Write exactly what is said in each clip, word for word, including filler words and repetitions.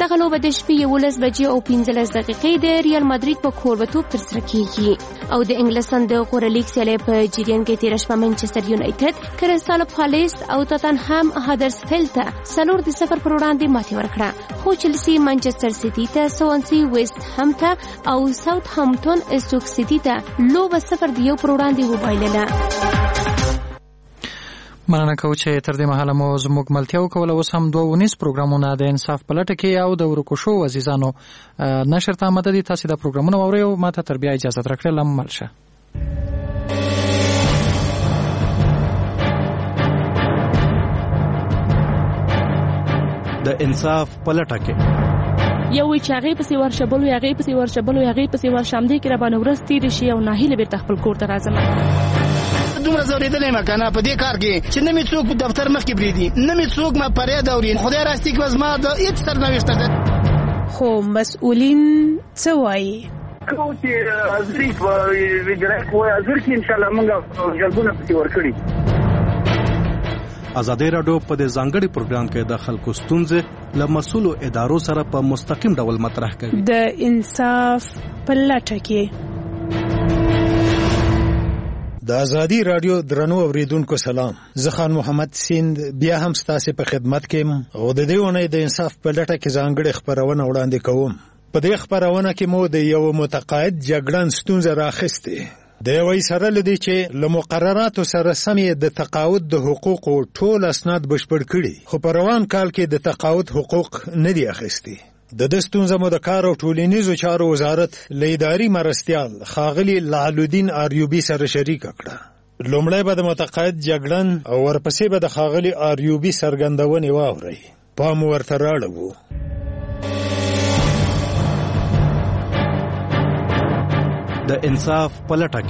دغه لوبه د شپې یولس بجې او پنځلس دقیقې د ریال مادرید په کوربتوب ترسره کیږي او د انګلستان د غوره لیګ سیالۍ په جریان کې تېره شپه منچستر یونایټډ کرسټال پالیس او توتنهام هدرسفیلډ ته څلور د صفر پر وړاندې ماتې ورکړه، خو چلسي منچستر سیټي ته، سوانسي ویسټ هم ته او ساوث هامپټون استوک سیټي ته لوبه صفر د یو پر وړاندې وبایلله. مننه کوم چې تر دې مهاله مو زموږ ملتیا وکوله. اوس هم دوه ونیس پروګرامونه د انصاف په لټه کې او د ورکو شو عزیزانو نشر ته آمده دي. تاسو دا پروګرامونه واورئ او ماته تر بیا اجازه درکړئ. لم ملشه د انصاف په لټه کې یو چې هغه پسې ورشبلو هغه پسې ورشبلو هغه پسې ورشم دي کې را باندې ورس تیر شي او ناهیله بیرته خپل کور ته راځم. دومره زوریدلې ما کنه په دې کار کې چې نه می څوک په دفتر مخ کې بریدي، نه می څوک ما پرې دورین. خدای راستي کې وزما د هیڅ سرنوشت ده. خو مسؤلین څه وایي؟ کوم چې ازریف ویډرک وای ازر کې ان شاء الله موږ جلبونه پتی ورکړي. ازادي رادیو په دې ځانګړي پروګرام کې د خلکو ستونزې له مسؤلو ادارو سره په مستقیم ډول مطرح کوي. د انصاف په لټه کې د ازادي رادیو درنو اوریدونکو سلام. زه خان محمد سیند بیا هم ستاسو په خدمت کې او د دې ونې د انصاف په لټه کې ځانګړي خبرونه وړاندې کوم. په دې خبرونه کې مو د یو متقاعد جګړن ستونزه راخسته د یوې سره لدی چې له مقرراتو سره سمې د تقاعد د حقوقو ټول اسناد بشپړ کړي، خو په روان کال کې د تقاعد حقوق نه دی اخیستي. د دې ستونزه مو د کار او ټولنیزو چارو وزارت له اداري مرستیال ښاغلي لعلالدین آریوبي سره شریک کړه. لومړی به د متقاعد جګړن او ورپسې به د ښاغلي آریوبي څرګندونې واورئ. پام ورته راړو. د انصاف په لټه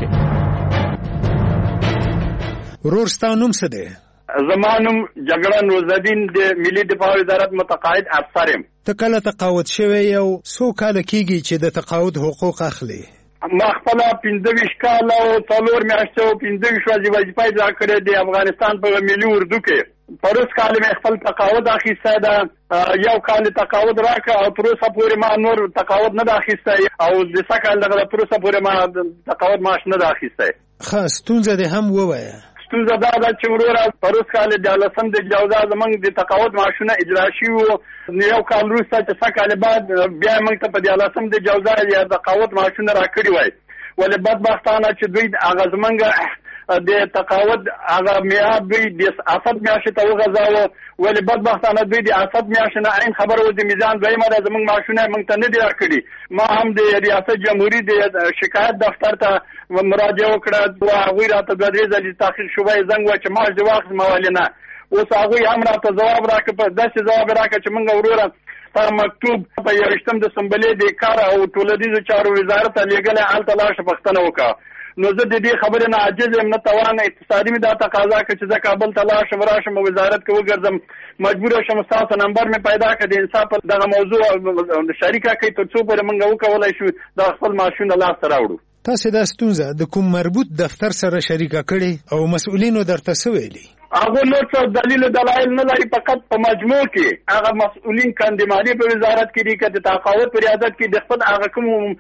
کې ورور ستا نوم څه دی؟ زمانم جګړن روزالدین د ملي دفاع وزارت متقاعد افسر یم. ته کله تقاعد شوی یو څو کاله کېږي چې د تقاعد حقوق اخلي؟ ما خپل پنځه ویشت کاله او څلور میاشتې او پنځه ویشت ورځې وظیفه اجرا کړې د افغانستان په ملي اردو کې. پر اوس کال مې خپل تقاعد اخیستی ده. یو کال تقاعد راکړه او تر اوسه پورې ما نور تقاعد نه ده اخیستی او د څه کال دغه تر اوسه پورې ما تقاعد معاش نه ده اخیستی. ښه ستونزه دې هم ووایه. ستونزه دا ده چې وروره پر اوس کال د لسم د جوزا زموږ د تقاعد معاشونه اجرا شوي وو. یو کال وروسته چې څه کال بعد بیا موږ ته په د لسم د جوزا یا تقاعد معاشونه راکړي وای. ولې بدبختانه چې دوی هغه زموږ د تقاعد هغه میعاد دوی د اسد میاشتې ته وغځاوه. ولې بدبختانه دوی د اسد میاشتې نه عین خبره و د میزان دویمه ده زموږ معاشونه موږ ته نه دي راکړي. ما هم د ریاست جمهوري د شکایت دفتر ته مراجعه وکړه او هغوی راته دوه درې ځلې تاخیر شوی زنګ و چې معاش دې واخیستم ولې نه. اوس هغوی هم راته ځواب راکړه، په داسې ځواب راکړه چې موږ وروره تا مکتوب په یوویشتم د سنبلې د کار او ټولنیزو چارو وزارت ته لېږلی، هلته لاړ شه پوښتنه وکړه. نو زه د دې خبرې نه عاجز یم، نه توان اقتصادي مې دا تقاضا کړه چې زه کابل ته لاړ شم راشم وزارت کې وګرځم. مجبوره شم ستاسو نمبر مې پیدا کړ د انصاف دغه موضوع شریکه کړئ تر څو پورې موږ وکولی شو دا خپل معاشونه لاسته راوړو. تاسو دا ستونزه د کوم مربوط دفتر سره شریکه کړي او مسؤلینو درته څه ویلي؟ هغه نور څه دلیل دلایل نه لري، فقط په مجموع کې هغه مسؤلین کاندمالي په وزارت کې دي چې د تقاعد په ریاست کې د خپل هغه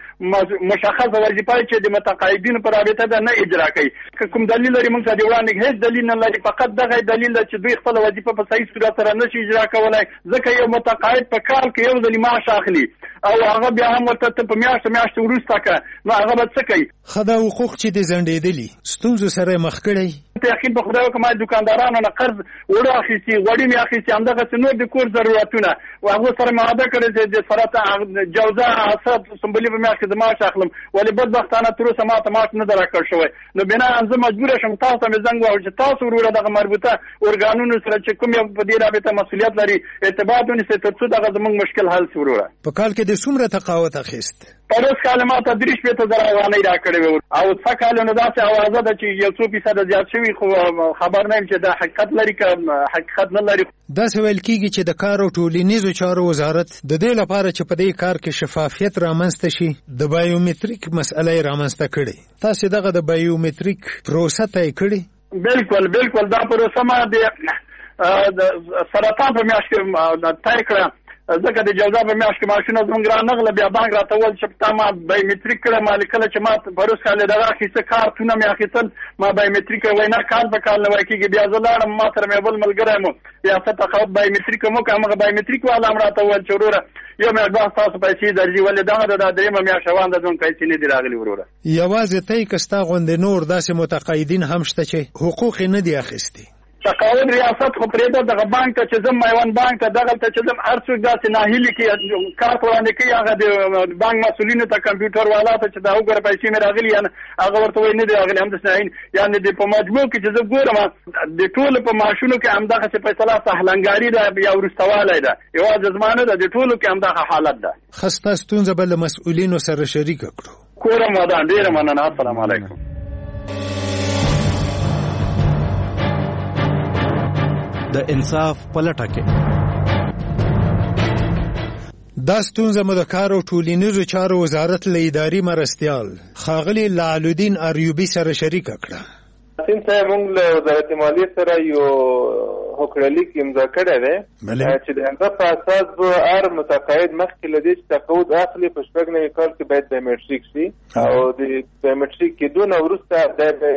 کوم مشخص وظیفه چې د متقاعدینو پر رابطه ده نه اجرا کوي. کوم دلیل لري موږ ته دی وړاندې هیڅ دلیل نه لري، فقط دغه دلیل چې دوی خپل وظیفه په صحیح صورت سره نشي اجرا کولای. ځکه یو متقاعد په کال کې یو ځل معاش اخلي او هغه بیا هم ورته په میاشت میاشت وروسته که نو هغه به څه کوي؟ خدا حقوق چې د زنډېدلي ستونزو سره مخ کړی. یقین په خدای وکړه ما دکاندارانو نه قرض وړو اخیستي، غوړي مې اخیستي، همدغسې نور د کور ضرورتونه و هغو سره مې وعده کړې چې د سرات جوزه اسد سنبلي په میاشت کې د معاش اخلم، ولې بدبختانه تر اوسه ما ته معاش نه ده راکړل شوی. نو بناء زه مجبوره شم تاسو ته مې زنګ وواهم چې تاسو وروره دغه مربوطه ارګانونو سره چې کوم یو په دې رابطه مسؤلیت لري ارتباط ونیسئ تر څو دغه زموږ مشکل حل شي. وروره په کال کې د څومره تقاعد اخیست؟ په اوس کال ما ته درې شپېته زره افغانۍ راکړې وې او څه کال نو داسې اوازه ده چې یو څو فیصده زیات شوي، خو خبر نه یم چې دا حقیقت لري که حقیقت نه لري. داسې ویل کېږي چې د کار او ټولنیزو چارو وزارت د دې لپاره چې په دې کار کې شفافیت رامنځته شي د بایومتریک مسئله یې رامنځته کړې. تاسې دغه د بایومتریک پروسه طی کړې؟ بالکل بالکل دا پروسه ما د سرطان په میاشت کې طی کړه. ځکه د جوزا په میاشت کې ماشونه زموږ رانغله بیا بانک راته وویل چې تا ما بایومټریک کړی ما لیکله چې ما په روز کال دغه اخیسته کارتونه مې اخیستل ما بایومټریک وایي نه کال په کال نه وایي کېږي بیا زه لاړم ما سره مې بل ملګری مو یا څه تقاعد بایومټریک مو که همغه بایومټریک والا هم راته وویل چې وروره یو میاشت بعد ستاسو پیسې درځي ولې دغه د دا درېیمه میاشت روان ده زموږ پیسې نه دي راغلي وروره یوازې تی که ستا غوندې نور داسې متقاعدین هم شته چې حقوق یې نه دي اخیستي تقاعد ریاست خو پرېږده دغه بانک ته چې ځم میوند بانک ته دغلته چې ځم هر څوک داسې ناهیلي کې کارت وړاندې کوي هغه د بانک مسؤلینو ته کمپیوټر والا ته چې دا وګوره پیسې مې راغلي یا هغه ورته وایي نه دي راغلي همداسې ناهیل یعنې د په مجموع کې چې زه ګورم د ټولو په معاشونو کې همدغسې فیصله سهلنګاري ده یا وروستوالی ده یوازې زما نه ده د ټولو کې همدغه حالت ده ښه ستا ستونزه به له مسؤلینو سره شریکه کړو کورم ودان ډېره مننه السلام علیکم د انصاف پلټه کې دا ستونزه مو د کار او ټولنیزو چارو وزارت له اداري مرستیال ښاغلي لعلالدین ایوبي سره شریکه کړه. سین صاحب موږ له وزارت مالیې سره یو هوکړلیک امضا کړی دی چې د هغه په اساس به هر متقاعد مخکې له دې چې تقاعد اخلي په شپږ نوي کال کې باید بایومټریک شي او د بایومټریک کېدو نه وروسته دی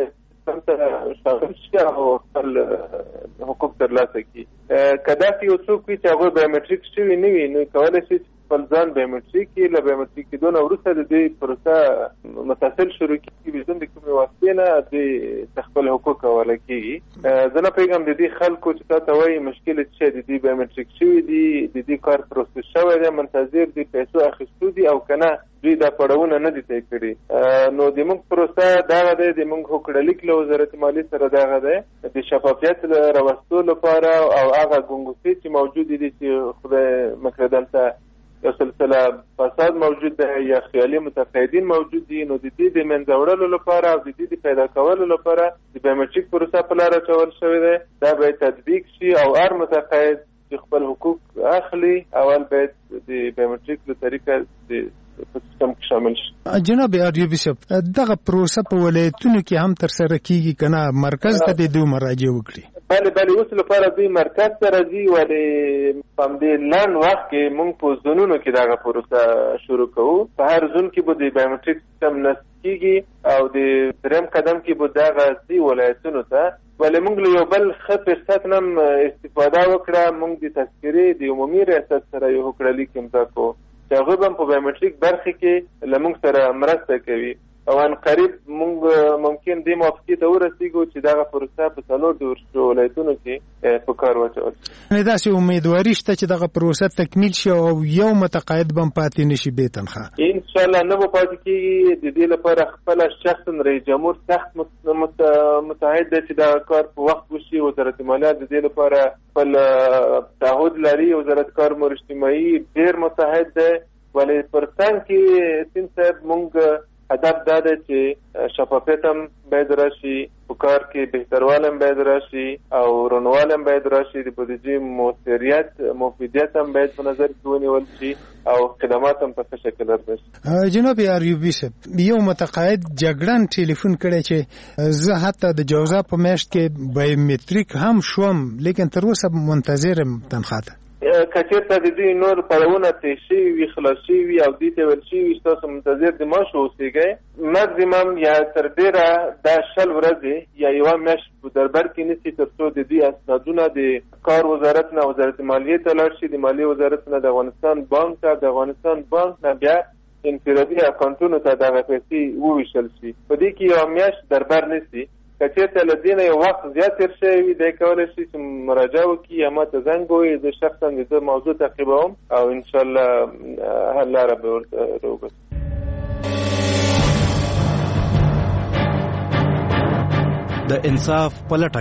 شامل شي او خپل حقوق ترلاسه کړي. که داسې یو څوک وي چې هغوی بایومټریک شوي نه وي نو کولی شي خپل ځان بایومټریک کړي. له بایومټریک کېدو نه وروسته د دې پروسه متصل شروع کېږي بدون د کومې واسطې نه دوی خپل حقوق حواله کېږي. زه نه پوهېږم د دې خلکو چې تا ته وایي مشکل څه شی د دې بایومټریک شوي دي د دې کار پروسس شوی دی منتظر د پیسو اخیستو دي او که نه دوی دا پړاوونه نه دي طی کړي. نو د موږ پروسه دغه دی د موږ هوکړلیک له وزارت مالیې سره دغه دی د شفافیت راوستو لپاره او هغه ګنګوسې چې موجودې دي چې خدای مکړه دلته یو سلسله فساد موجود دی یا خیالي متقاعدین موجود دي نو د دې د منځه وړلو لپاره او د دې د پیدا کولو لپاره د بایومټریک پروسه په لاره اچول شوې ده. دا باید تطبیق شي او هر متقاعد چې خپل حقوق اخلي اول باید د بایومټریک له طریقه د په سیستم کې شامل شي. جناب ایوبي صاحب دغه پروسه په ولایتونو کې هم ترسره کیږي که نه مرکز ته د دوی مراجعه وکړي؟ بله بله اوس لپاره دوی مرکز ته راځي ولې په همدې لنډ وخت کې موږ په زونونو کې دغه پروسه شروع کوو. په هر زون کې به د بایومټریک سیستم نصب کیږي او د دریم قدم کې به دغه ځي ولایتونو ته ولې موږ له یو بل ښه فرصت نه استفاده وکړه. موږ د تذکرې د عمومي ریاست سره یو هوکړلیک امضا کوو چې هغوی به هم په بایومټریک برخې کې له موږ سره مرسته کوي او ان قریب موږ ممکن دې موافقې ته ورسېږو چې دغه پروسه په څلور د ولایتونو کې په کار واچول شي. داسې امیدواري شته چې دغه پروسه تکمیل شي او یو متقاعد به هم پاتې نه شي بې تنخواه؟ انشاءالله نه به پاتې کېږي. د دې لپاره خپله شخصا رئیس جمهور سخت متعهد دی چې دغه کار په وخت وشي. وزارت مالیه د دې لپاره خپل تعهد لري. وزارت کار امور اجتماعي ډېر متعهد دی ولې پر څنګ کې سین صاحب موږ هدف دا دی چې شفافیت هم باید راشي په کار کې بهتروالی هم باید راشي او رونوالی هم باید راشي. د بودیجې مؤثریت مفیدیت هم باید په نظر کې ونیول شي او خدمات هم په ښه شکل ارزښت شي. جناب ایوبي صاحب یو متقاعد جګړن ټلیفون کړی چې زه حتی د جوزا په میاشت کې بایومټریک هم شوم لیکن تر اوسه منتظر یم تنخواه ته. که چېرته د دوی نور پړاوونه طی شوي وي خلاص شوي وي او دوی ته ویل شوي وي ستاسو منتظر د معاشو اوسېږئ مکزیمم یا تر ډېره دا شل ورځې یا یوه میاشت په دربر کې نیسي تر څو د دوی اسنادونه د کار وزارت نه وزارت مالیې ته لاړ شي د مالیې وزارت نه د افغانستان بانک ته د افغانستان بانک نه بیا انفرادي اکاونټونو ته دغه پیسې وویشل شي. په دې کې یوه میاشت دربر نیسي. که چېرته له دې نه یو وخت زیات تېر شوی وي دی کولی شي چې مراجعه وکړي یا ما ته زنګ ووایي. زه شخصا د ده موضوع تعقیبوم او انشاءالله حل لاره به ورته راوباسو. د انصاف پلټه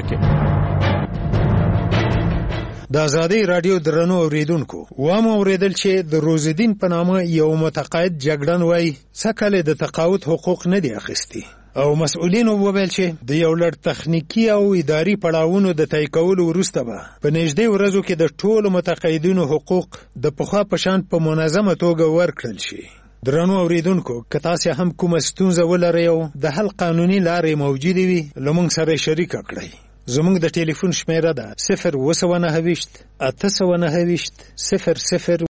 کې د ازادي رادیو درنو اوریدونکو وامو اوریدل چې د روزالدین په نامه یو متقاعد جګړن وایي څه کله د تقاعد حقوق نه دي اخیستي او مسؤلین وویل چې د یو لړ تخنیکی او اداري پړاوونو د طی کولو وروسته به په نږدې ورځو کې د ټولو متقاعدینو حقوق د پخوا په شان په منظمه توګه ورکړل شي. درنو اوریدونکو که تاسې هم کومه ستونزه ولرئ او د حل قانوني لارې موجودې وي له موږ سره شریکه کړئ. زموږ د ټلیفون شمیره ده صفر اوه سوه نهه ویشت اته سوه نهه ویشت صفر صفر